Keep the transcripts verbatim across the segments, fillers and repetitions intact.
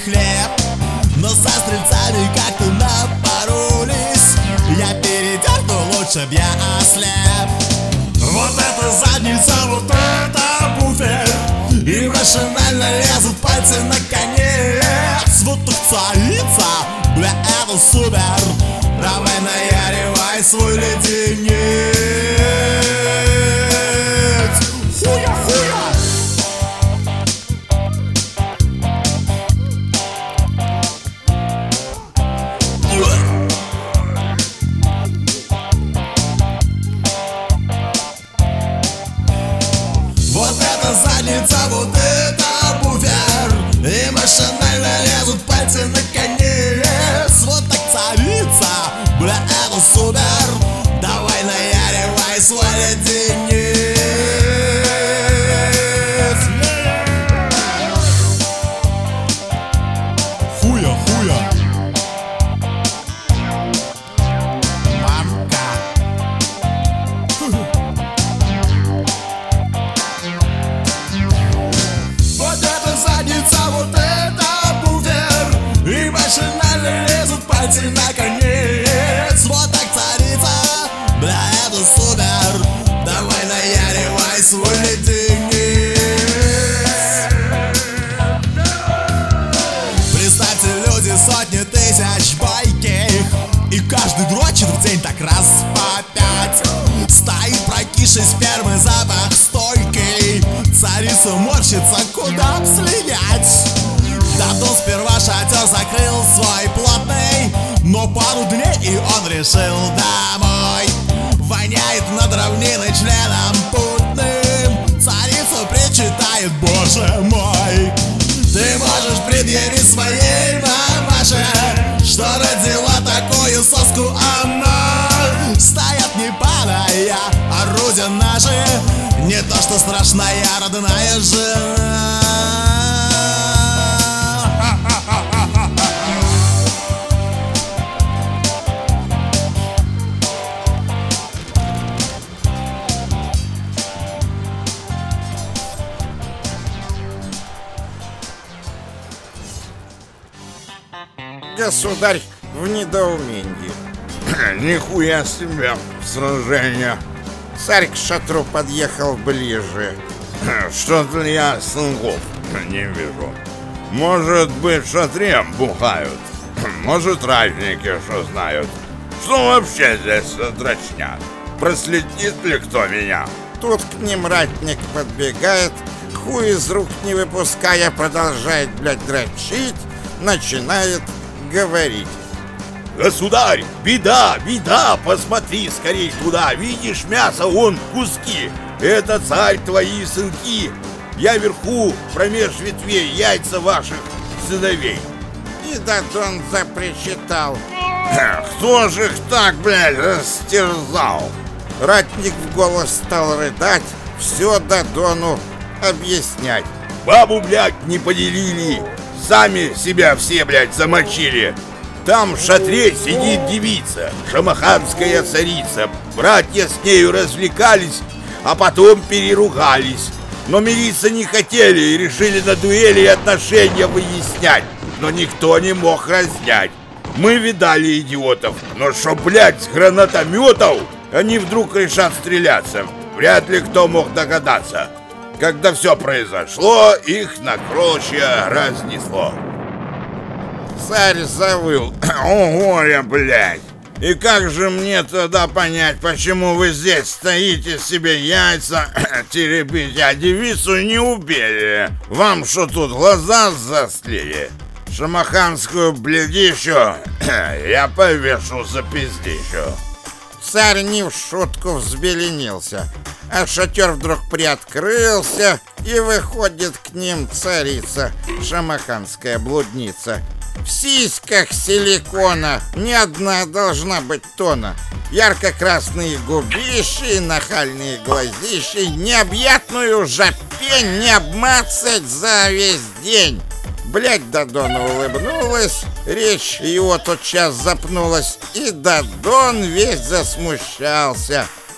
хлеб. Но со стрельцами как-то напоролись. Я передер, но лучше б я ослеп. Вот это задница, вот это буфер. И машинально лезут пальцы на конец. Вот так царица, бля, это супер. Давай наяривай свой леденец. Хуя, хуя. Вот это задница, вот это буфер. И машинально лезут пальцы на конец. Вот так царица, бля, это супер. Давай наяривай свой леденец. Хуя, хуя. Мамка. Вот это задница, вот это буфер. И машинально лезут пальцы на конец. Вот так царица, бля, это супер. Давай наяривай свой леденец. Представьте, люди, сотни тысяч бойких. И каждый дрочит в день так раз по пять. Стоит прокисший спермы запах стойкий. Царица морщится, куда б слинять. Дадон сперва шатер закрыл свой плотный. Но пару дней и он решил домой. Воняет над равниной членом путным. Царица причитает, боже мой. Ты можешь предъявить своей мамаше, что родила такую соску она. Стоят не падая, орудия наши. Не то что страшная родная жена. Государь в недоумении. Нихуя себе сражение. Царь к шатру подъехал ближе. Что-то я сынков не вижу. Может быть, в шатре бухают. Может, ратники что знают. Что вообще здесь за дрочня? Проследит ли кто меня? Тут к ним ратник подбегает, хуй из рук не выпуская, продолжает, блядь, дрочить, начинает говорить. Государь, беда, беда, посмотри скорей туда. Видишь мясо, вон куски. Это царь, твои сынки. Я вверху, промеж ветвей, яйца ваших сыновей. И Дадон запричитал. Кто же их так, блядь, растерзал? Ратник в голос стал рыдать, все Дадону объяснять. Бабу, блядь, не поделили. Сами себя все, блядь, замочили. Там в шатре сидит девица, шамаханская царица. Братья с нею развлекались, а потом переругались. Но мириться не хотели и решили на дуэли отношения выяснять. Но никто не мог разнять. Мы видали идиотов, но что, блядь, с гранатометов они вдруг решат стреляться? Вряд ли кто мог догадаться. Когда все произошло, их на кролчья разнесло. Царь завыл. О, горе, блядь! И как же мне тогда понять, почему вы здесь стоите себе яйца теребите, а девицу не убили? Вам что тут, глаза застлили? Шамаханскую блядищу я повешу за пиздищу. Царь не в шутку взбеленился, а шатер вдруг приоткрылся, и выходит к ним царица, шамаханская блудница. В сиськах силикона, ни одна должна быть тона. Ярко-красные губищи, нахальные глазищи, необъятную жопень не обмацать за весь день. Блядь, Дадона улыбнулась, речь его тотчас запнулась, и Дадон весь засмущался.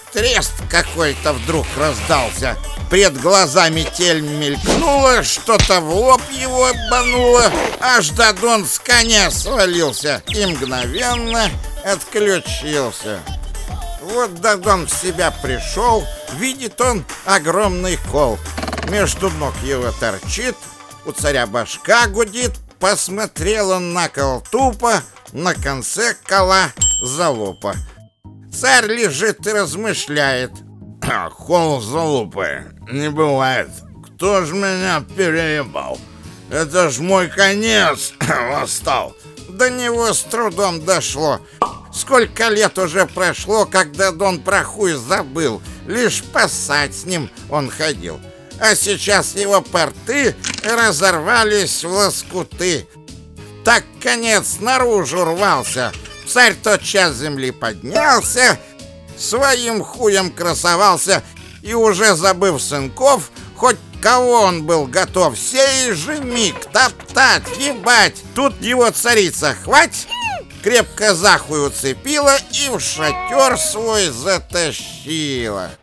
трест какой-то вдруг раздался. Пред глазами тель мелькнуло, что-то в лоб его обмануло, аж Дадон с коня свалился и мгновенно отключился. Вот Дадон в себя пришел, видит он огромный кол. Между ног его торчит, у царя башка гудит. Посмотрел он на кол тупо, на конце кола залупа. Царь лежит и размышляет. Кол залупы не бывает. Кто ж меня переебал? Это ж мой конец восстал. До него с трудом дошло. Сколько лет уже прошло, как Дадон про хуй забыл. Лишь поссать с ним он ходил. А сейчас его порты разорвались в лоскуты. Так конец наружу рвался. Царь тотчас с земли поднялся, своим хуем красовался и, уже забыв сынков, хоть кого он был готов сей же миг топтать, ебать. Тут его царица хвать, крепко за хуй уцепила и в шатер свой затащила.